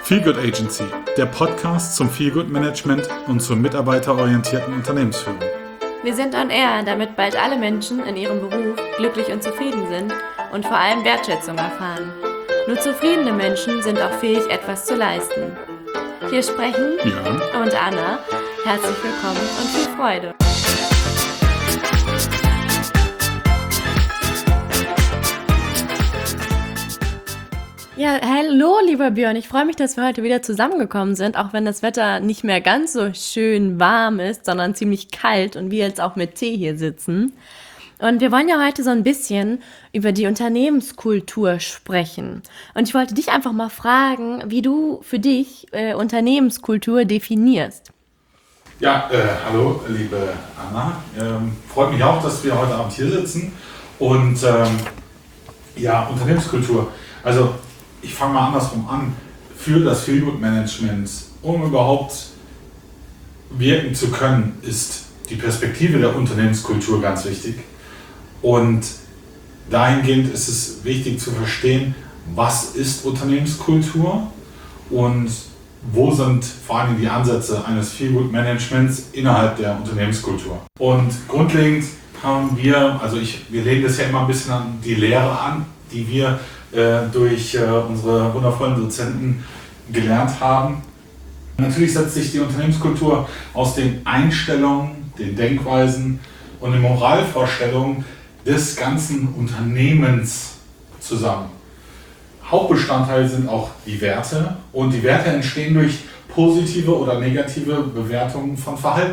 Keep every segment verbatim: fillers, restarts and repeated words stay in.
Feelgood Agency, der Podcast zum Feelgood Management und zur mitarbeiterorientierten Unternehmensführung. Wir sind on air, damit bald alle Menschen in ihrem Beruf glücklich und zufrieden sind und vor allem Wertschätzung erfahren. Nur zufriedene Menschen sind auch fähig, etwas zu leisten. Hier sprechen Jörn und Anna. Herzlich willkommen und viel Freude. Ja, hallo lieber Björn, ich freue mich, dass wir heute wieder zusammengekommen sind, auch wenn das Wetter nicht mehr ganz so schön warm ist, sondern ziemlich kalt und wir jetzt auch mit Tee hier sitzen. Und wir wollen ja heute so ein bisschen über die Unternehmenskultur sprechen. Und ich wollte dich einfach mal fragen, wie du für dich äh, Unternehmenskultur definierst. Ja, äh, hallo liebe Anna, ähm, freut mich auch, dass wir heute Abend hier sitzen und ähm, ja, Unternehmenskultur, also ich fange mal andersrum an. Für das Feelgood Management, um überhaupt wirken zu können, ist die Perspektive der Unternehmenskultur ganz wichtig. Und dahingehend ist es wichtig zu verstehen, was ist Unternehmenskultur und wo sind vor allem die Ansätze eines Feelgood Managements innerhalb der Unternehmenskultur. Und grundlegend haben wir, also ich, wir legen das ja immer ein bisschen an die Lehre an, die wir äh, durch äh, unsere wundervollen Dozenten gelernt haben. Natürlich setzt sich die Unternehmenskultur aus den Einstellungen, den Denkweisen und den Moralvorstellungen des ganzen Unternehmens zusammen. Hauptbestandteil sind auch die Werte und die Werte entstehen durch positive oder negative Bewertungen von Verhalten.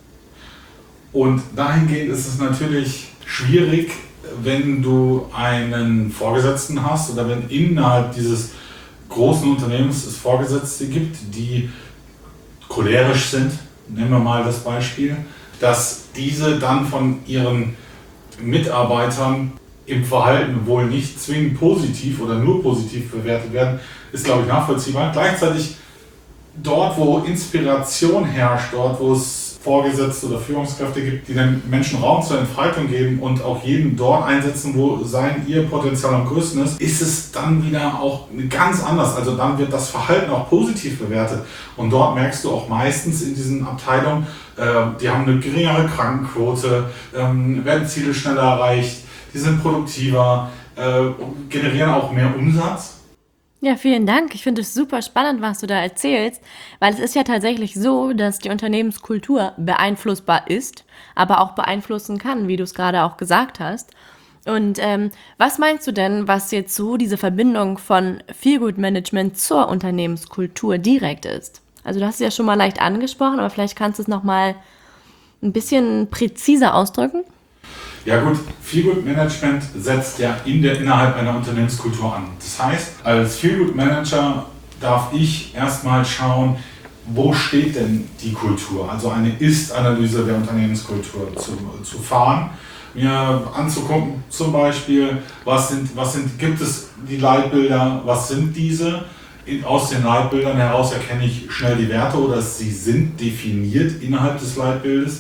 Und dahingehend ist es natürlich schwierig, wenn du einen Vorgesetzten hast oder wenn innerhalb dieses großen Unternehmens es Vorgesetzte gibt, die cholerisch sind, nehmen wir mal das Beispiel, dass diese dann von ihren Mitarbeitern im Verhalten wohl nicht zwingend positiv oder nur positiv bewertet werden, ist, glaube ich, nachvollziehbar. Gleichzeitig dort, wo Inspiration herrscht, dort, wo es Vorgesetzte oder Führungskräfte gibt, die den Menschen Raum zur Entfaltung geben und auch jeden dort einsetzen, wo sein ihr Potenzial am größten ist, ist es dann wieder auch ganz anders. Also dann wird das Verhalten auch positiv bewertet. Und dort merkst du auch meistens in diesen Abteilungen, äh, die haben eine geringere Krankenquote, ähm, werden Ziele schneller erreicht, die sind produktiver, äh, generieren auch mehr Umsatz. Ja, vielen Dank. Ich finde es super spannend, was du da erzählst, weil es ist ja tatsächlich so, dass die Unternehmenskultur beeinflussbar ist, aber auch beeinflussen kann, wie du es gerade auch gesagt hast. Und ähm, was meinst du denn, was jetzt so diese Verbindung von Feelgood Management zur Unternehmenskultur direkt ist? Also du hast es ja schon mal leicht angesprochen, aber vielleicht kannst du es nochmal ein bisschen präziser ausdrücken. Ja gut, Feelgood Management setzt ja in der, innerhalb einer Unternehmenskultur an. Das heißt, als Feelgood Manager darf ich erstmal schauen, wo steht denn die Kultur? Also eine Ist-Analyse der Unternehmenskultur zu, zu fahren, mir anzugucken, zum Beispiel, was sind, was sind, gibt es die Leitbilder, was sind diese? Aus den Leitbildern heraus erkenne ich schnell die Werte oder sie sind definiert innerhalb des Leitbildes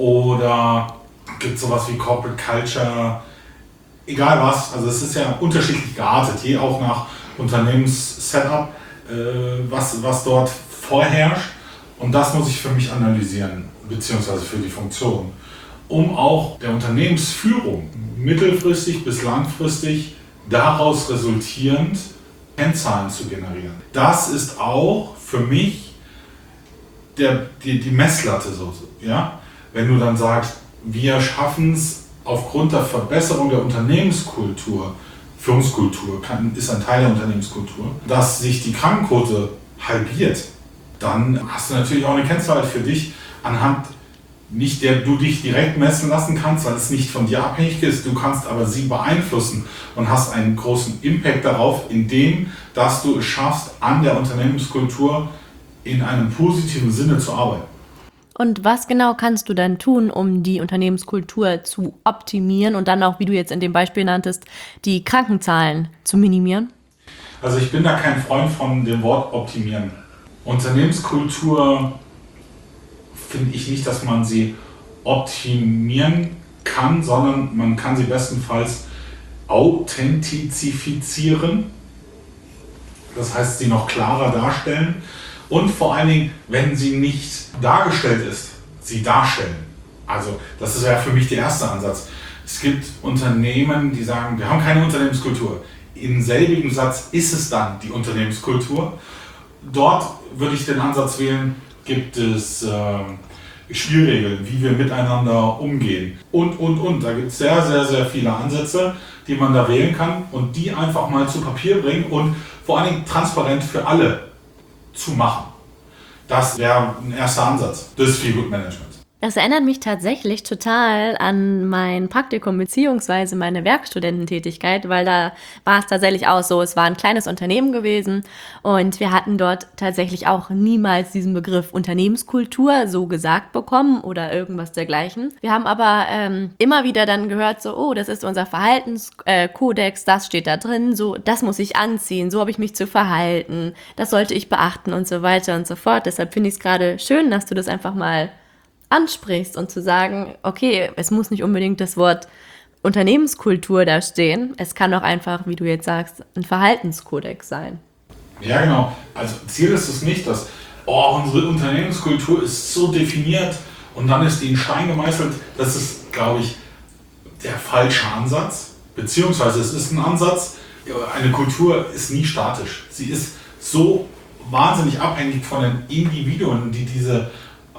oder gibt es sowas wie Corporate Culture, egal was, also es ist ja unterschiedlich geartet, je auch nach Unternehmenssetup, äh, was, was dort vorherrscht und das muss ich für mich analysieren, beziehungsweise für die Funktion, um auch der Unternehmensführung mittelfristig bis langfristig daraus resultierend Kennzahlen zu generieren. Das ist auch für mich der, die, die Messlatte, so, ja? Wenn du dann sagst, wir schaffen es aufgrund der Verbesserung der Unternehmenskultur, Führungskultur kann, ist ein Teil der Unternehmenskultur, dass sich die Krankenquote halbiert, dann hast du natürlich auch eine Kennzahl für dich, anhand nicht der du dich direkt messen lassen kannst, weil es nicht von dir abhängig ist, du kannst aber sie beeinflussen und hast einen großen Impact darauf, indem dass du es schaffst, an der Unternehmenskultur in einem positiven Sinne zu arbeiten. Und was genau kannst du dann tun, um die Unternehmenskultur zu optimieren und dann auch, wie du jetzt in dem Beispiel nanntest, die Krankenzahlen zu minimieren? Also ich bin da kein Freund von dem Wort optimieren. Unternehmenskultur finde ich nicht, dass man sie optimieren kann, sondern man kann sie bestenfalls authentizifizieren. Das heißt, sie noch klarer darstellen und vor allen Dingen, wenn sie nicht dargestellt ist, sie darstellen. Also das ist ja für mich der erste Ansatz. Es gibt Unternehmen, die sagen, wir haben keine Unternehmenskultur. Im selbigen Satz ist es dann die Unternehmenskultur. Dort würde ich den Ansatz wählen, gibt es äh, Spielregeln, wie wir miteinander umgehen und, und, und. Da gibt es sehr, sehr, sehr viele Ansätze, die man da wählen kann und die einfach mal zu Papier bringen und vor allen Dingen transparent für alle zu machen. Das wäre ein erster Ansatz des Feelgood Managements. Das erinnert mich tatsächlich total an mein Praktikum bzw. meine Werkstudententätigkeit, weil da war es tatsächlich auch so, es war ein kleines Unternehmen gewesen und wir hatten dort tatsächlich auch niemals diesen Begriff Unternehmenskultur so gesagt bekommen oder irgendwas dergleichen. Wir haben aber ähm, immer wieder dann gehört so, oh, das ist unser Verhaltenskodex, das steht da drin, so, das muss ich anziehen, so habe ich mich zu verhalten, das sollte ich beachten und so weiter und so fort. Deshalb finde ich es gerade schön, dass du das einfach mal ansprichst und zu sagen, okay, es muss nicht unbedingt das Wort Unternehmenskultur da stehen, es kann auch einfach, wie du jetzt sagst, ein Verhaltenskodex sein. Ja, genau. Also Ziel ist es nicht, dass oh, unsere Unternehmenskultur ist so definiert und dann ist die in Stein gemeißelt. Das ist, glaube ich, der falsche Ansatz. Beziehungsweise es ist ein Ansatz, eine Kultur ist nie statisch. Sie ist so wahnsinnig abhängig von den Individuen, die diese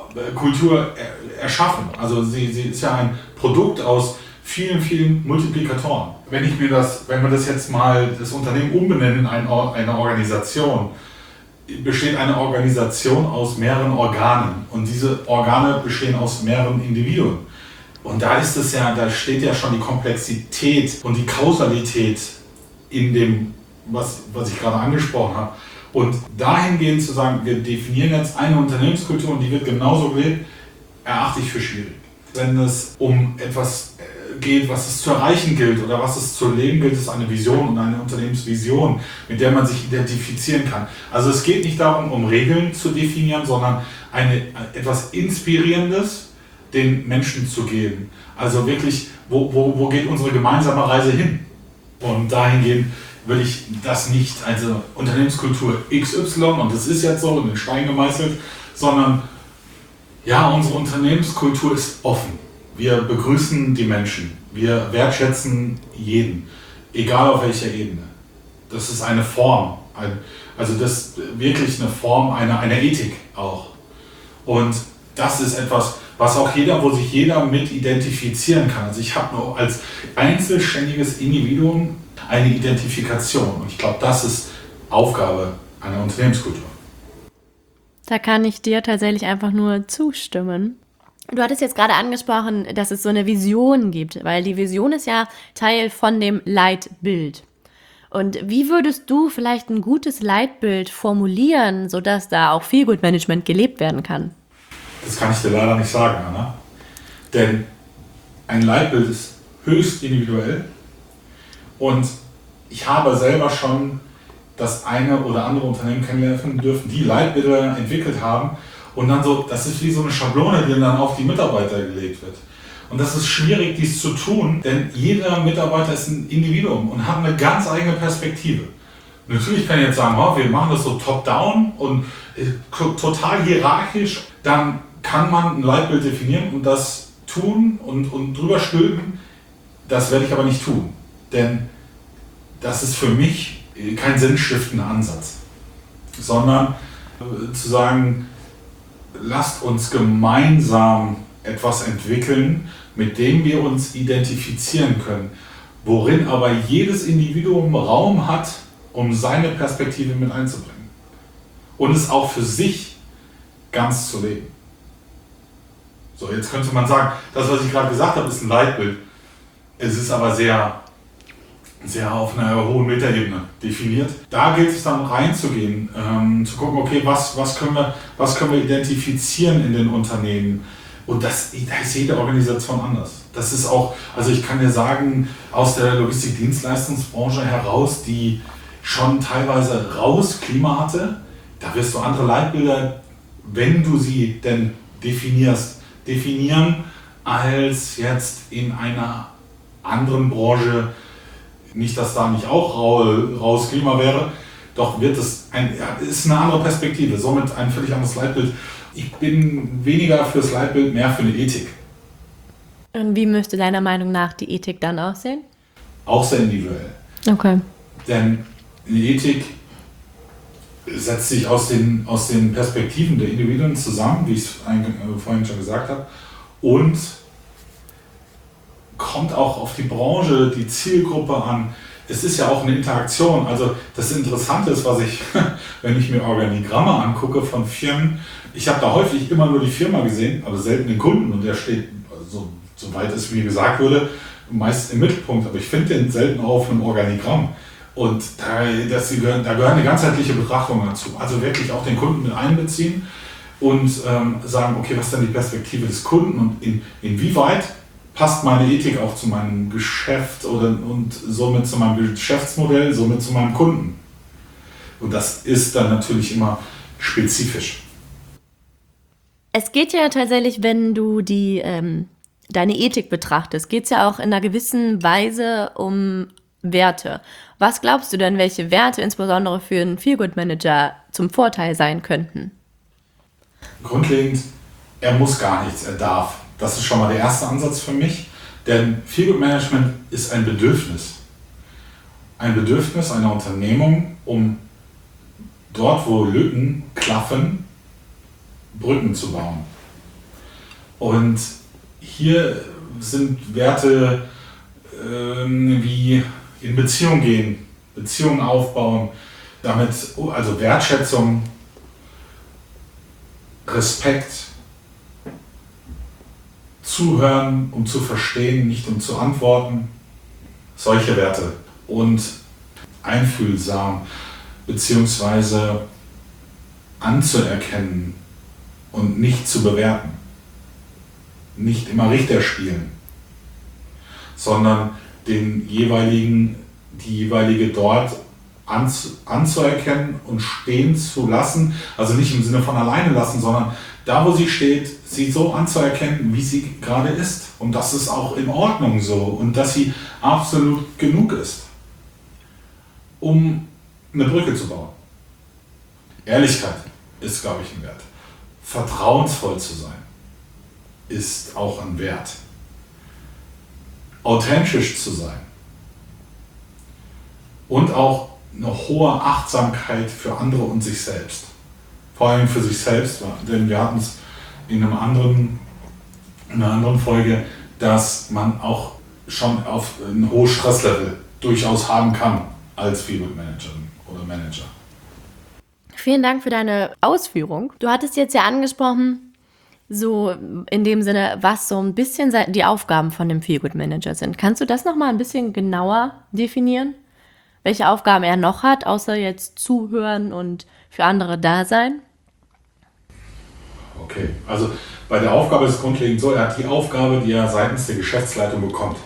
Kultur erschaffen. Also sie, sie ist ja ein Produkt aus vielen, vielen Multiplikatoren. Wenn ich mir das, wenn wir das jetzt mal das Unternehmen umbenennen in eine Organisation, besteht eine Organisation aus mehreren Organen und diese Organe bestehen aus mehreren Individuen. Und da ist es ja, da steht ja schon die Komplexität und die Kausalität in dem, was, was ich gerade angesprochen habe. Und dahingehend zu sagen, wir definieren jetzt eine Unternehmenskultur und die wird genauso gelebt, erachte ich für schwierig. Wenn es um etwas geht, was es zu erreichen gilt oder was es zu leben gilt, ist eine Vision und eine Unternehmensvision, mit der man sich identifizieren kann. Also es geht nicht darum, um Regeln zu definieren, sondern eine, etwas Inspirierendes den Menschen zu geben. Also wirklich, wo, wo, wo geht unsere gemeinsame Reise hin? Und dahingehend würde ich das nicht, also Unternehmenskultur X Y, und das ist jetzt so in den Stein gemeißelt, sondern ja, unsere Unternehmenskultur ist offen. Wir begrüßen die Menschen, wir wertschätzen jeden, egal auf welcher Ebene. Das ist eine Form, ein, also das ist wirklich eine Form einer, einer Ethik auch. Und das ist etwas, was auch jeder, wo sich jeder mit identifizieren kann. Also ich habe nur als einzelständiges Individuum eine Identifikation. Und ich glaube, das ist Aufgabe einer Unternehmenskultur. Da kann ich dir tatsächlich einfach nur zustimmen. Du hattest jetzt gerade angesprochen, dass es so eine Vision gibt, weil die Vision ist ja Teil von dem Leitbild. Und wie würdest du vielleicht ein gutes Leitbild formulieren, sodass da auch Feelgood Management gelebt werden kann? Das kann ich dir leider nicht sagen, Anna. Denn ein Leitbild ist höchst individuell. Und ich habe selber schon das eine oder andere Unternehmen kennenlernen dürfen, die Leitbilder entwickelt haben. Und dann so, das ist wie so eine Schablone, die dann auf die Mitarbeiter gelegt wird. Und das ist schwierig, dies zu tun, denn jeder Mitarbeiter ist ein Individuum und hat eine ganz eigene Perspektive. Natürlich kann ich jetzt sagen, oh, wir machen das so top-down und total hierarchisch. Dann kann man ein Leitbild definieren und das tun und, und drüber stülpen. Das werde ich aber nicht tun, denn das ist für mich kein sinnstiftender Ansatz, sondern äh, zu sagen, lasst uns gemeinsam etwas entwickeln, mit dem wir uns identifizieren können, worin aber jedes Individuum Raum hat, um seine Perspektive mit einzubringen und es auch für sich ganz zu leben. So, jetzt könnte man sagen, das, was ich gerade gesagt habe, ist ein Leitbild. Es ist aber sehr, sehr auf einer hohen Metaebene definiert. Da gilt es dann reinzugehen, ähm, zu gucken, okay, was, was, können wir, was können wir identifizieren in den Unternehmen? Und das, da ist jede Organisation anders. Das ist auch, also ich kann dir sagen, aus der Logistikdienstleistungsbranche heraus, die schon teilweise raus Klima hatte, da wirst du andere Leitbilder, wenn du sie denn definierst, definieren, als jetzt in einer anderen Branche, nicht, dass da nicht auch raus Klima wäre, doch wird es ein, ja, ist eine andere Perspektive, somit ein völlig anderes Leitbild. Ich bin weniger fürs Leitbild, mehr für eine Ethik. Und wie müsste deiner Meinung nach die Ethik dann aussehen? Auch sehr individuell. Okay. Denn eine Ethik setzt sich aus den, aus den Perspektiven der Individuen zusammen, wie ich es vorhin schon gesagt habe, und kommt auch auf die Branche, die Zielgruppe an. Es ist ja auch eine Interaktion. Also das Interessante ist, was ich, wenn ich mir Organigramme angucke von Firmen, ich habe da häufig immer nur die Firma gesehen, aber selten den Kunden, und der steht, also, soweit es mir gesagt wurde, meist im Mittelpunkt, aber ich finde den selten auch auf einem Organigramm. Und da, das, da gehört eine ganzheitliche Betrachtung dazu. Also wirklich auch den Kunden mit einbeziehen und ähm, sagen, okay, was ist denn die Perspektive des Kunden und in, inwieweit passt meine Ethik auch zu meinem Geschäft oder, und somit zu meinem Geschäftsmodell, somit zu meinem Kunden. Und das ist dann natürlich immer spezifisch. Es geht ja tatsächlich, wenn du die, ähm, deine Ethik betrachtest, geht es ja auch in einer gewissen Weise um Werte. Was glaubst du denn, welche Werte insbesondere für einen Feel-Good-Manager zum Vorteil sein könnten? Grundlegend, er muss gar nichts, er darf. Das ist schon mal der erste Ansatz für mich, denn Feel-Good-Management ist ein Bedürfnis. Ein Bedürfnis einer Unternehmung, um dort, wo Lücken klaffen, Brücken zu bauen. Und hier sind Werte ähm, wie in Beziehung gehen, Beziehungen aufbauen, damit, also Wertschätzung, Respekt, zuhören, um zu verstehen, nicht um zu antworten, solche Werte. Und einfühlsam, beziehungsweise anzuerkennen und nicht zu bewerten. Nicht immer Richter spielen, sondern den jeweiligen, die jeweilige dort anzu, anzuerkennen und stehen zu lassen, also nicht im Sinne von alleine lassen, sondern da, wo sie steht, sie so anzuerkennen, wie sie gerade ist. Und das ist auch in Ordnung so und dass sie absolut genug ist, um eine Brücke zu bauen. Ehrlichkeit ist, glaube ich, ein Wert. Vertrauensvoll zu sein ist auch ein Wert. Authentisch zu sein und auch eine hohe Achtsamkeit für andere und sich selbst. Vor allem für sich selbst, denn wir hatten es in einem anderen, in einer anderen Folge, dass man auch schon auf ein hohes Stresslevel durchaus haben kann als Feel-Good-Managerin oder Manager. Vielen Dank für deine Ausführung. Du hattest jetzt ja angesprochen, so in dem Sinne, was so ein bisschen die Aufgaben von dem Feel-Good-Manager sind. Kannst du das nochmal ein bisschen genauer definieren? Welche Aufgaben er noch hat, außer jetzt zuhören und für andere da sein? Okay, also bei der Aufgabe ist es grundlegend so, er hat die Aufgabe, die er seitens der Geschäftsleitung bekommt.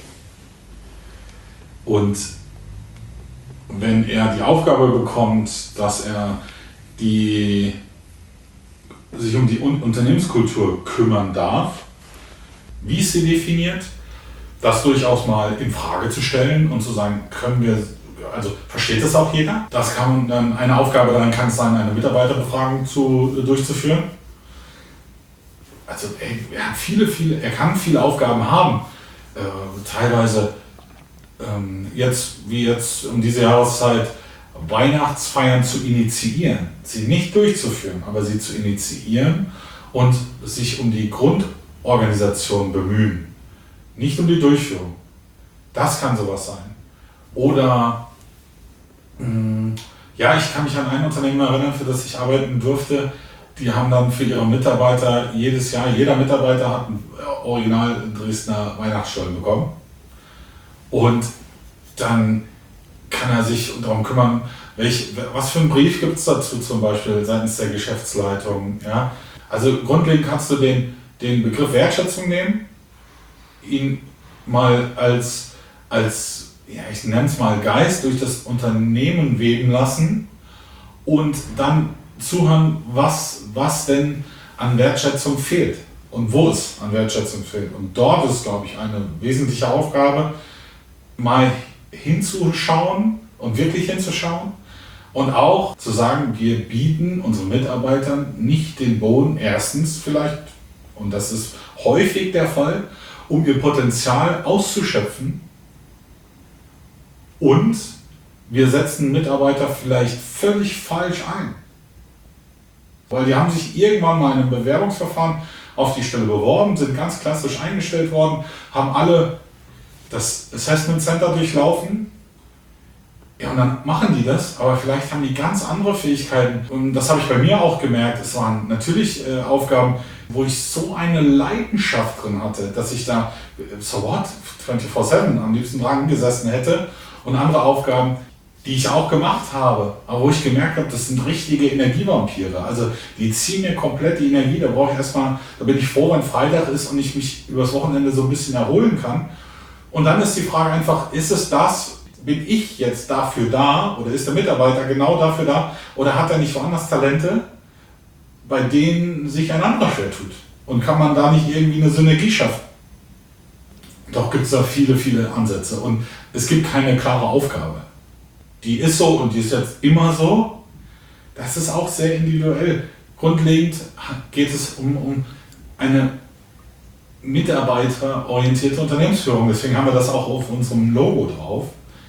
Und wenn er die Aufgabe bekommt, dass er die, sich um die Unternehmenskultur kümmern darf, wie ist sie definiert, das durchaus mal in Frage zu stellen und zu sagen, können wir, also versteht das auch jeder? Das kann dann eine Aufgabe dann kann es sein, eine Mitarbeiterbefragung zu, durchzuführen. Also ey, er hat viele, viele, er kann viele Aufgaben haben, äh, teilweise ähm, jetzt wie jetzt um diese Jahreszeit Weihnachtsfeiern zu initiieren, sie nicht durchzuführen, aber sie zu initiieren und sich um die Grundorganisation bemühen, nicht um die Durchführung. Das kann sowas sein. Oder mh, ja, ich kann mich an ein Unternehmen erinnern, für das ich arbeiten durfte. Die haben dann für ihre Mitarbeiter jedes Jahr, jeder Mitarbeiter hat einen Original Dresdner Weihnachtsstollen bekommen. Und dann kann er sich darum kümmern, welch, was für einen Brief gibt es dazu zum Beispiel seitens der Geschäftsleitung. Ja? Also grundlegend kannst du den, den Begriff Wertschätzung nehmen, ihn mal als, als ja, ich nenne es mal Geist durch das Unternehmen weben lassen und dann zuhören, was, was denn an Wertschätzung fehlt und wo es an Wertschätzung fehlt. Und dort ist, glaube ich, eine wesentliche Aufgabe, mal hinzuschauen und wirklich hinzuschauen Und auch zu sagen, wir bieten unseren Mitarbeitern nicht den Boden, erstens vielleicht, und das ist häufig der Fall, um ihr Potenzial auszuschöpfen. Und wir setzen Mitarbeiter vielleicht völlig falsch ein. Weil die haben sich irgendwann mal in einem Bewerbungsverfahren auf die Stelle beworben, sind ganz klassisch eingestellt worden, haben alle das Assessment Center durchlaufen. Ja, und dann machen die das, aber vielleicht haben die ganz andere Fähigkeiten. Und das habe ich bei mir auch gemerkt. Es waren natürlich äh, Aufgaben, wo ich so eine Leidenschaft drin hatte, dass ich da, so what, vierundzwanzig sieben am liebsten dran gesessen hätte. Und andere Aufgaben, die ich auch gemacht habe, aber wo ich gemerkt habe, das sind richtige Energievampire. Also die ziehen mir komplett die Energie. Da brauche ich erstmal, da bin ich froh, wenn Freitag ist und ich mich übers Wochenende so ein bisschen erholen kann. Und dann ist die Frage einfach, ist es das, bin ich jetzt dafür da oder ist der Mitarbeiter genau dafür da oder hat er nicht woanders Talente, bei denen sich ein anderer schwer tut? Und kann man da nicht irgendwie eine Synergie schaffen? Doch gibt es da viele, viele Ansätze und es gibt keine klare Aufgabe. Die ist so und die ist jetzt immer so. Das ist auch sehr individuell. Grundlegend geht es um, um eine mitarbeiterorientierte Unternehmensführung. Deswegen haben wir das auch auf unserem Logo drauf.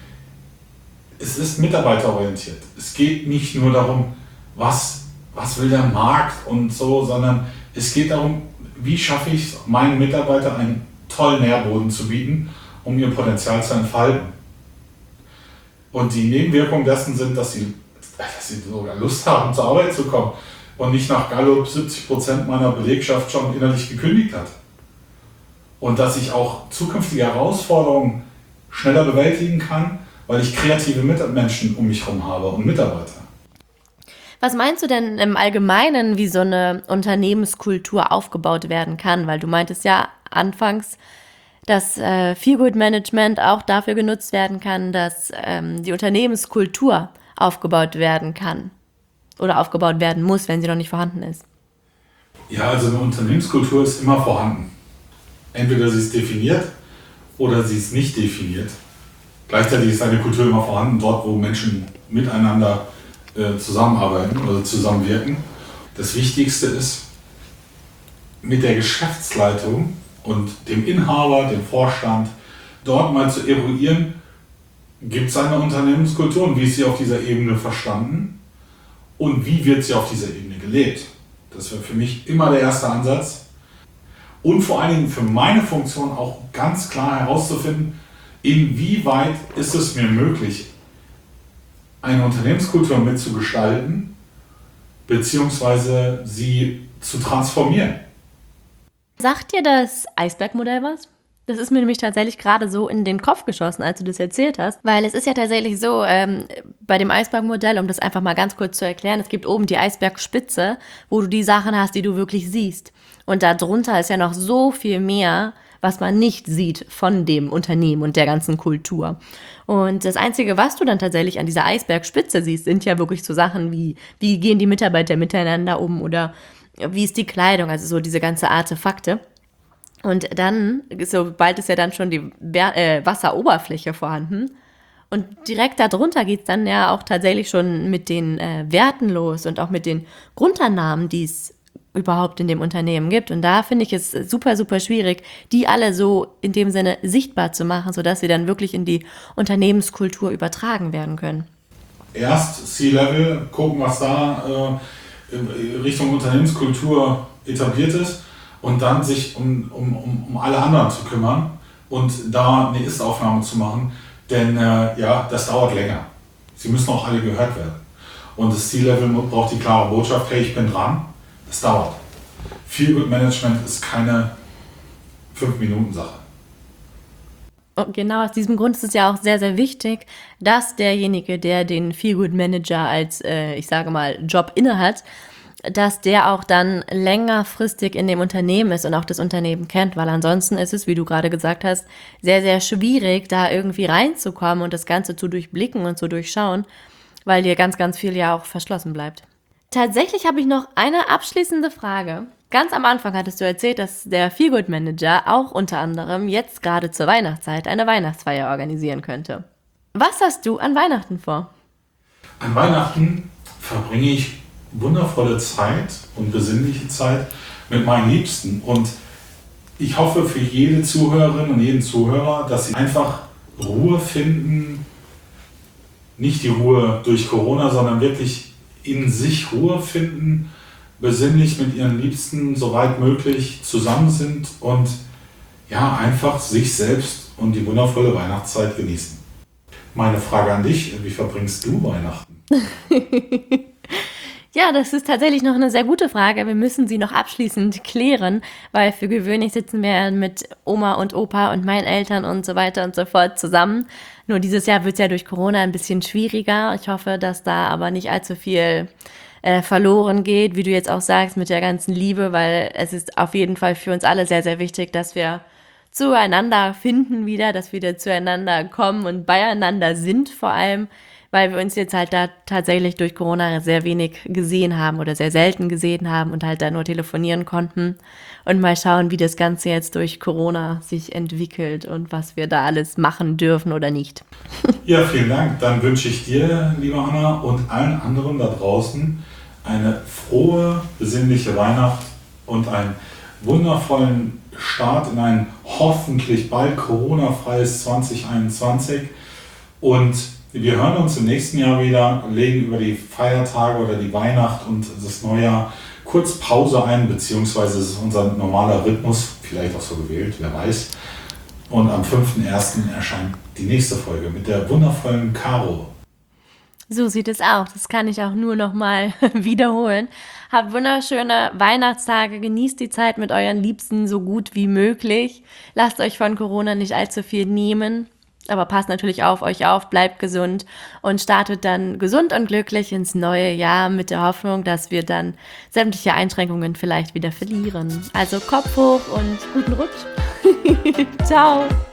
Es ist mitarbeiterorientiert. Es geht nicht nur darum, was, was will der Markt und so, sondern es geht darum, wie schaffe ich es, meinen Mitarbeitern einen tollen Nährboden zu bieten, um ihr Potenzial zu entfalten. Und die Nebenwirkungen dessen sind, dass sie, dass sie sogar Lust haben, zur Arbeit zu kommen und nicht nach Gallup siebzig Prozent meiner Belegschaft schon innerlich gekündigt hat. Und dass ich auch zukünftige Herausforderungen schneller bewältigen kann, weil ich kreative Menschen um mich herum habe und Mitarbeiter. Was meinst du denn im Allgemeinen, wie so eine Unternehmenskultur aufgebaut werden kann? Weil du meintest ja anfangs, dass äh, Feel-Good-Management auch dafür genutzt werden kann, dass ähm, die Unternehmenskultur aufgebaut werden kann oder aufgebaut werden muss, wenn sie noch nicht vorhanden ist. Ja, also eine Unternehmenskultur ist immer vorhanden. Entweder sie ist definiert oder sie ist nicht definiert. Gleichzeitig ist eine Kultur immer vorhanden, dort wo Menschen miteinander äh, zusammenarbeiten oder zusammenwirken. Das Wichtigste ist, mit der Geschäftsleitung und dem Inhaber, dem Vorstand, dort mal zu eruieren, gibt es eine Unternehmenskultur und wie ist sie auf dieser Ebene verstanden und wie wird sie auf dieser Ebene gelebt. Das wäre für mich immer der erste Ansatz. Und vor allen Dingen für meine Funktion auch ganz klar herauszufinden, inwieweit ist es mir möglich, eine Unternehmenskultur mitzugestalten, beziehungsweise sie zu transformieren. Sagt dir das Eisbergmodell was? Das ist mir nämlich tatsächlich gerade so in den Kopf geschossen, als du das erzählt hast, weil es ist ja tatsächlich so, ähm, bei dem Eisbergmodell, um das einfach mal ganz kurz zu erklären, es gibt oben die Eisbergspitze, wo du die Sachen hast, die du wirklich siehst. Und darunter ist ja noch so viel mehr, was man nicht sieht von dem Unternehmen und der ganzen Kultur. Und das Einzige, was du dann tatsächlich an dieser Eisbergspitze siehst, sind ja wirklich so Sachen wie, wie gehen die Mitarbeiter miteinander um oder wie ist die Kleidung, also so diese ganze Artefakte. Und dann, sobald ist ja dann schon die äh, Wasseroberfläche vorhanden. Und direkt darunter geht es dann ja auch tatsächlich schon mit den äh, Werten los und auch mit den Grundannahmen, die es überhaupt in dem Unternehmen gibt. Und da finde ich es super, super schwierig, die alle so in dem Sinne sichtbar zu machen, sodass sie dann wirklich in die Unternehmenskultur übertragen werden können. Erst C-Level, gucken, was da äh, in Richtung Unternehmenskultur etabliert ist und dann sich um, um, um, um alle anderen zu kümmern und da eine Ist-Aufnahme zu machen, denn äh, ja, das dauert länger. Sie müssen auch alle gehört werden. Und das C-Level braucht die klare Botschaft, hey, ich bin dran. Es dauert. Feel-Good-Management ist keine fünf-Minuten-Sache. Und genau aus diesem Grund ist es ja auch sehr, sehr wichtig, dass derjenige, der den Feel-Good-Manager als, äh, ich sage mal, Job innehat, dass der auch dann längerfristig in dem Unternehmen ist und auch das Unternehmen kennt, weil ansonsten ist es, wie du gerade gesagt hast, sehr, sehr schwierig, da irgendwie reinzukommen und das Ganze zu durchblicken und zu durchschauen, weil dir ganz, ganz viel ja auch verschlossen bleibt. Tatsächlich habe ich noch eine abschließende Frage. Ganz am Anfang hattest du erzählt, dass der Feel-Good-Manager auch unter anderem jetzt gerade zur Weihnachtszeit eine Weihnachtsfeier organisieren könnte. Was hast du an Weihnachten vor? An Weihnachten verbringe ich wundervolle Zeit und besinnliche Zeit mit meinen Liebsten. Und ich hoffe für jede Zuhörerin und jeden Zuhörer, dass sie einfach Ruhe finden, nicht die Ruhe durch Corona, sondern wirklich in sich Ruhe finden, besinnlich mit ihren Liebsten soweit möglich zusammen sind und ja, einfach sich selbst und die wundervolle Weihnachtszeit genießen. Meine Frage an dich, wie verbringst du Weihnachten? Ja, das ist tatsächlich noch eine sehr gute Frage. Wir müssen sie noch abschließend klären, weil für gewöhnlich sitzen wir mit Oma und Opa und meinen Eltern und so weiter und so fort zusammen. Nur dieses Jahr wird es ja durch Corona ein bisschen schwieriger. Ich hoffe, dass da aber nicht allzu viel äh, verloren geht, wie du jetzt auch sagst, mit der ganzen Liebe, weil es ist auf jeden Fall für uns alle sehr, sehr wichtig, dass wir zueinander finden wieder, dass wir wieder zueinander kommen und beieinander sind vor allem, weil wir uns jetzt halt da tatsächlich durch Corona sehr wenig gesehen haben oder sehr selten gesehen haben und halt da nur telefonieren konnten und mal schauen, wie das Ganze jetzt durch Corona sich entwickelt und was wir da alles machen dürfen oder nicht. Ja, vielen Dank. Dann wünsche ich dir, liebe Anna, und allen anderen da draußen eine frohe, besinnliche Weihnacht und einen wundervollen Start in ein hoffentlich bald Corona-freies zwanzig einundzwanzig. Und wir hören uns im nächsten Jahr wieder, legen über die Feiertage oder die Weihnacht und das Neujahr kurz Pause ein, beziehungsweise es ist unser normaler Rhythmus, vielleicht auch so gewählt, wer weiß. Und am fünften ersten erscheint die nächste Folge mit der wundervollen Caro. So sieht es aus. Das kann ich auch nur noch mal wiederholen. Habt wunderschöne Weihnachtstage, genießt die Zeit mit euren Liebsten so gut wie möglich. Lasst euch von Corona nicht allzu viel nehmen. Aber passt natürlich auf euch auf, bleibt gesund und startet dann gesund und glücklich ins neue Jahr mit der Hoffnung, dass wir dann sämtliche Einschränkungen vielleicht wieder verlieren. Also Kopf hoch und guten Rutsch. Ciao.